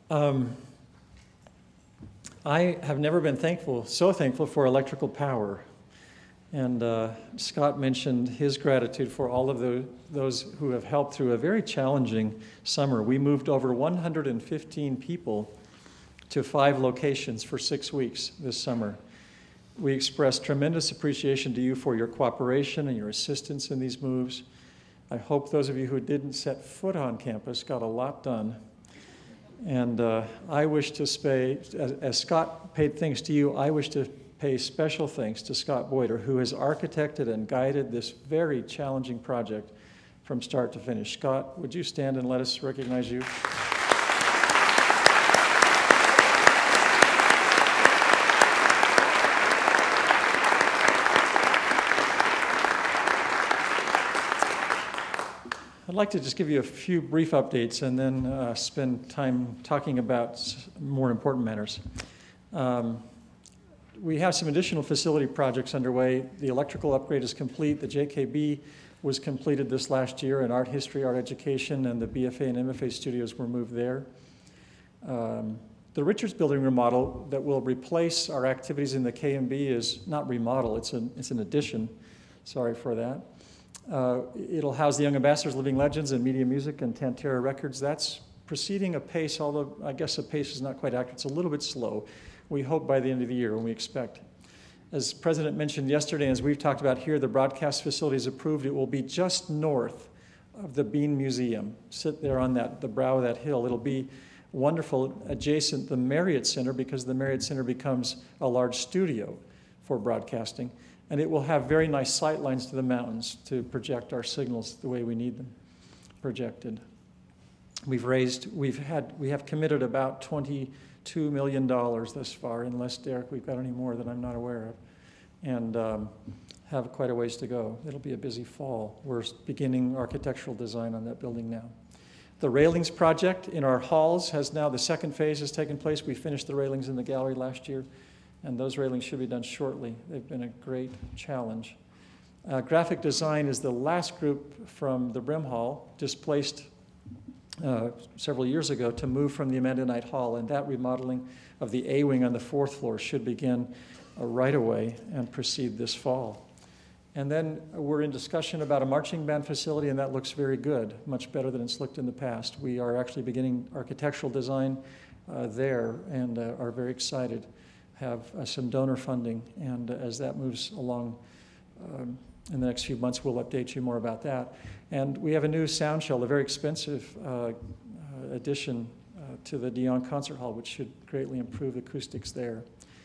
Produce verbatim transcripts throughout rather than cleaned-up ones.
Um, I have never been thankful, so thankful for electrical power. And uh, Scott mentioned his gratitude for all of the, those who have helped through a very challenging summer. We moved over one hundred fifteen people to five locations for six weeks this summer. We express tremendous appreciation to you for your cooperation and your assistance in these moves. I hope those of you who didn't set foot on campus got a lot done. And uh, I wish to pay, as, as Scott paid thanks to you, I wish to pay special thanks to Scott Boyder, who has architected and guided this very challenging project from start to finish. Scott, would you stand and let us recognize you? I'd like to just give you a few brief updates and then uh, spend time talking about more important matters. Um, we have some additional facility projects underway. The electrical upgrade is complete. The J K B was completed this last year, and art history, art education, and the B F A and M F A studios were moved there. Um, the Richards Building remodel that will replace our activities in the K M B is not remodel, it's an, it's an addition. Sorry for that. Uh, it'll house the Young Ambassadors, Living Legends, and Media Music and Tantera Records. That's proceeding apace, although I guess the pace is not quite accurate. It's a little bit slow. We hope by the end of the year, when we expect. As President mentioned yesterday, and as we've talked about here, the broadcast facility is approved. It will be just north of the Bean Museum. Sit there on that the brow of that hill. It'll be wonderful, adjacent to the Marriott Center, because the Marriott Center becomes a large studio for broadcasting. And it will have very nice sight lines to the mountains to project our signals the way we need them projected. We've raised, we've had, we have committed about twenty-two million dollars thus far, unless, Derek, we've got any more that I'm not aware of, and um, have quite a ways to go. It'll be a busy fall. We're beginning architectural design on that building now. The railings project in our halls has now, the second phase has taken place. We finished the railings in the gallery last year, and those railings should be done shortly. They've been a great challenge. Uh, graphic design is the last group from the Brim Hall, displaced uh, several years ago to move from the Amanda Knight Hall, and that remodeling of the A-wing on the fourth floor should begin uh, right away and proceed this fall. And then we're in discussion about a marching band facility, and that looks very good, much better than it's looked in the past. We are actually beginning architectural design uh, there and uh, are very excited. Have uh, some donor funding, and uh, as that moves along um, in the next few months, we'll update you more about that. And we have a new sound shell, a very expensive uh, uh, addition uh, to the Dion Concert Hall, which should greatly improve acoustics there.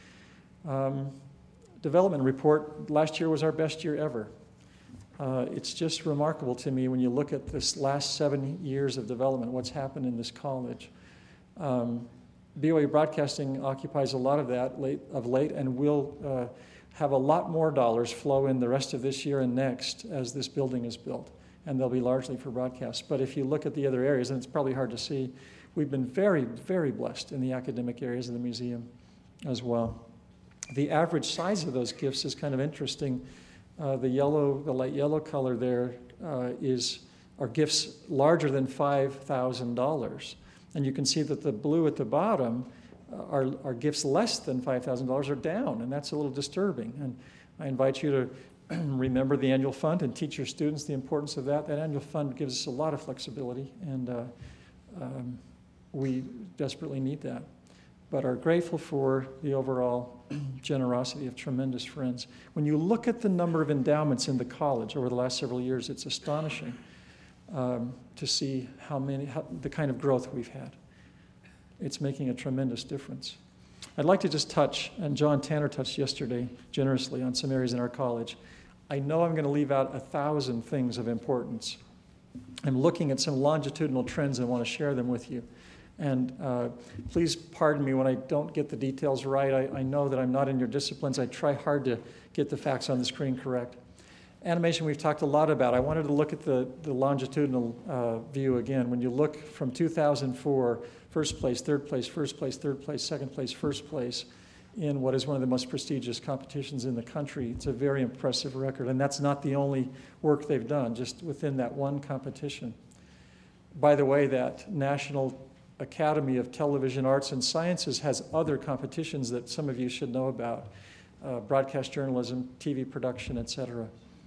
Um, development report, last year was our best year ever. Uh, it's just remarkable to me when you look at this last seven years of development, what's happened in this college. Um, B O A Broadcasting occupies a lot of that late, of late, and will uh, have a lot more dollars flow in the rest of this year and next as this building is built, and they'll be largely for broadcast. But if you look at the other areas, and it's probably hard to see, we've been very, very blessed in the academic areas of the museum as well. The average size of those gifts is kind of interesting. Uh, the yellow, the light yellow color there uh, is are gifts larger than five thousand dollars. And you can see that the blue at the bottom uh, are, are gifts less than five thousand dollars are down, and that's a little disturbing. And I invite you to remember the annual fund and teach your students the importance of that. That annual fund gives us a lot of flexibility, and uh, um, we desperately need that. But are grateful for the overall generosity of tremendous friends. When you look at the number of endowments in the college over the last several years, it's astonishing. Um, to see how many, how, the kind of growth we've had. It's making a tremendous difference. I'd like to just touch, and John Tanner touched yesterday generously on some areas in our college. I know I'm going to leave out a thousand things of importance. I'm looking at some longitudinal trends and want to share them with you. And uh, please pardon me when I don't get the details right. I, I know that I'm not in your disciplines. I try hard to get the facts on the screen correct. Animation we've talked a lot about. I wanted to look at the, the longitudinal uh, view again. When you look from two thousand four, first place, third place, first place, third place, second place, first place, in what is one of the most prestigious competitions in the country, it's a very impressive record. And that's not the only work they've done, just within that one competition. By the way, that national Academy of Television Arts and Sciences has other competitions that some of you should know about, uh, broadcast journalism, T V production, et cetera.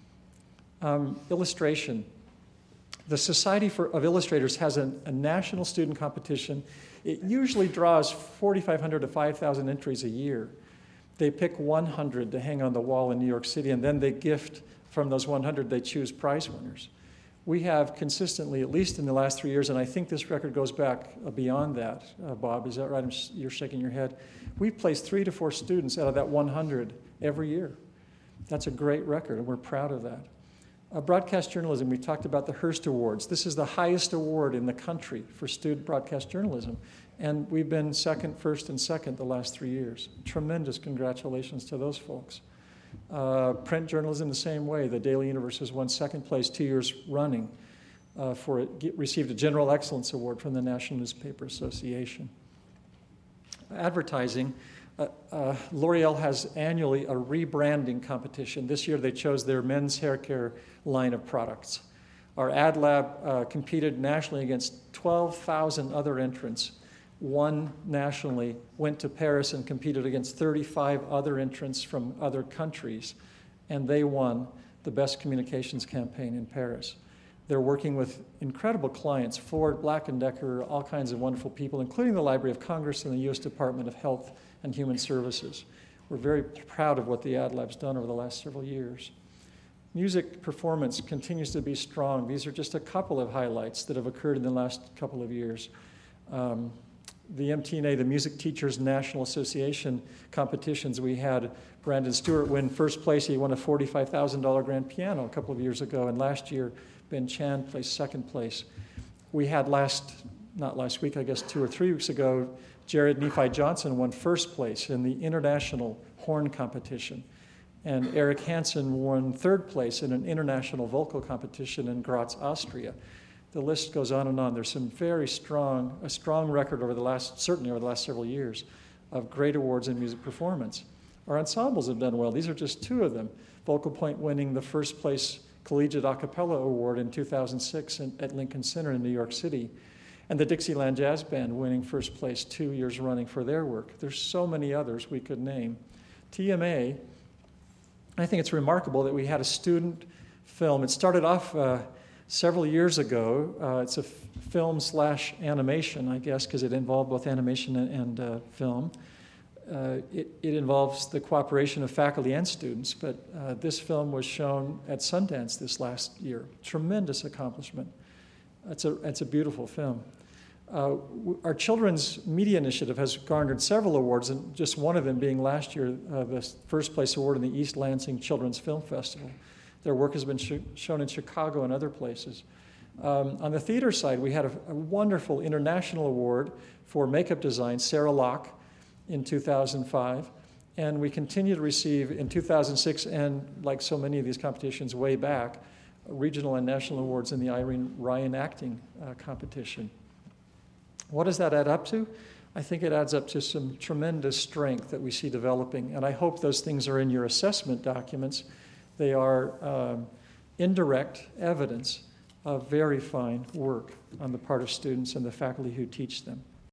Um, illustration. The Society for, of Illustrators has a, a national student competition. It usually draws forty-five hundred to five thousand entries a year. They pick one hundred to hang on the wall in New York City, and then they gift from those one hundred, they choose prize winners. We have consistently, at least in the last three years, and I think this record goes back beyond that, uh, Bob, is that right? I'm, you're shaking your head. We've placed three to four students out of that one hundred every year. That's a great record, and we're proud of that. Uh, broadcast journalism, we talked about the Hearst Awards. This is the highest award in the country for student broadcast journalism, and we've been second, first, and second the last three years. Tremendous congratulations to those folks. Uh, print journalism the same way. The Daily Universe has won second place two years running uh, for it, get, received a General Excellence Award from the National Newspaper Association. Advertising, uh, uh, L'Oreal has annually a rebranding competition. This year they chose their men's hair care line of products. Our ad lab uh, competed nationally against twelve thousand other entrants. Won nationally, went to Paris and competed against thirty-five other entrants from other countries, and they won the best communications campaign in Paris. They're working with incredible clients, Ford, Black and Decker, all kinds of wonderful people, including the Library of Congress and the U S Department of Health and Human Services. We're very proud of what the Ad Lab's done over the last several years. Music performance continues to be strong. These are just a couple of highlights that have occurred in the last couple of years. Um, The M T N A, the Music Teachers National Association competitions, we had Brandon Stewart win first place. He won a forty-five thousand dollars grand piano a couple of years ago, and last year Ben Chan placed second place. We had last, not last week, I guess two or three weeks ago, Jared Nephi Johnson won first place in the international horn competition, and Eric Hansen won third place in an international vocal competition in Graz, Austria. The list goes on and on. There's some very strong, a strong record over the last, certainly over the last several years, of great awards in music performance. Our ensembles have done well. These are just two of them. Vocal Point winning the first place Collegiate A Cappella Award in two thousand six in, at Lincoln Center in New York City, and the Dixieland Jazz Band winning first place two years running for their work. There's so many others we could name. T M A, I think it's remarkable that we had a student film. It started off uh, several years ago. Uh, it's a f- film slash animation, I guess, because it involved both animation and, and uh, film. Uh, it, it involves the cooperation of faculty and students, but uh, this film was shown at Sundance this last year. Tremendous accomplishment. It's a, it's a beautiful film. Uh, w- our Children's Media Initiative has garnered several awards, and just one of them being last year uh, the first place award in the East Lansing Children's Film Festival. Their work has been sh- shown in Chicago and other places. Um, on the theater side, we had a, a wonderful international award for makeup design, Sarah Locke, in two thousand five. And we continue to receive in two thousand six, and like so many of these competitions way back, regional and national awards in the Irene Ryan acting uh, competition. What does that add up to? I think it adds up to some tremendous strength that we see developing, and I hope those things are in your assessment documents. They are um, indirect evidence of very fine work on the part of students and the faculty who teach them.